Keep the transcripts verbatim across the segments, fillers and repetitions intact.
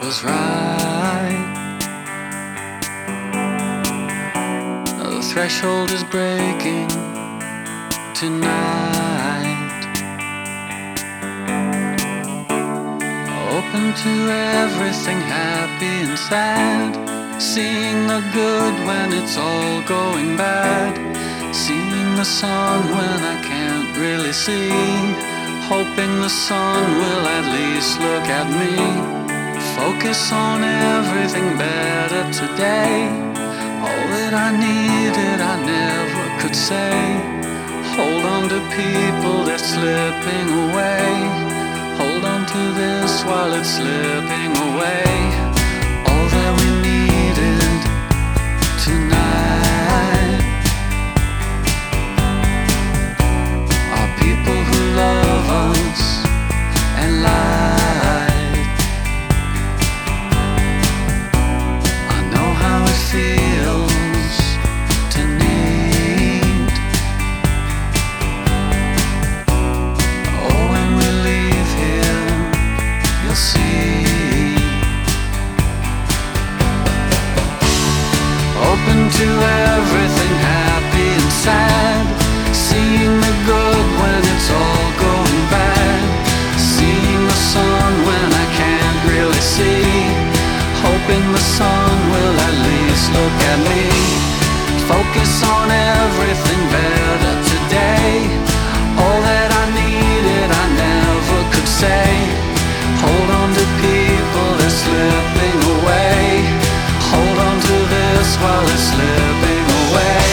was right. The threshold is breaking tonight. Open to everything, happy and sad. Seeing the good when it's all going bad. Seeing the sun when I can't really see. Hoping the sun will at least look at me. Focus on everything better today. All that I needed I never could say. Hold on to people, they're slipping away. Hold on to this while it's slipping away. All that we needed tonight are people who love us and light. I know how it feels to need. Oh, when we leave here, you'll see. Open to everything, happy and sad. Seeing the good when it's all going bad. Seeing the sun when I can't really see. Hoping the sun will at least look at me. Focus on everything better today. All that I needed I never could say. Hold on to people, they're slipping away. Hold on to this while it's slipping away.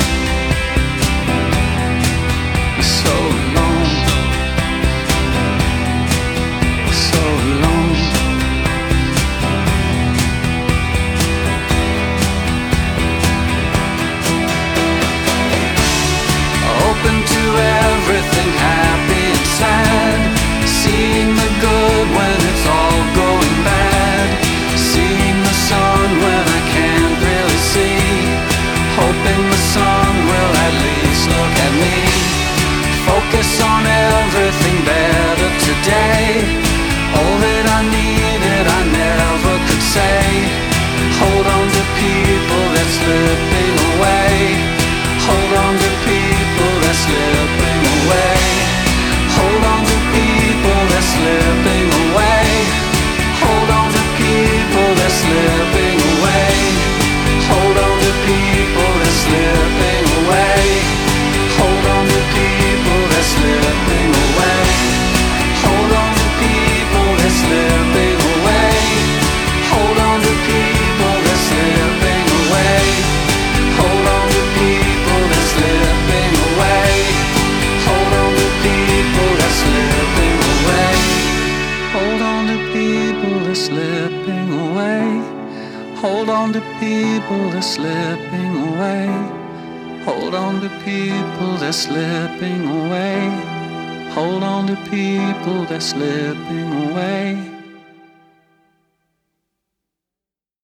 So long, so long. Open to everything, happy and sad. Seeing the good when it's all going bad. Seeing the sun when I can't really see. Hoping the sun will at least look at me. Focus on everything better today. All that I needed I never could say. Hold on to people that's slipping away. Hold on to people that's slipping away. Hold on to people that's slipping away. Hold on to people that's slipping away. Hold on to people that's slipping away. Hold on to people that's slipping away. Hold on to people that's slipping away. Hold on to people that's slipping away. Hold on to people that's slipping away. Hold on to people that's slipping away. Hold on to people that's slipping away. Hold on to people that's slipping away. Hold on to people that's slipping away. Hold on to people that's slipping away.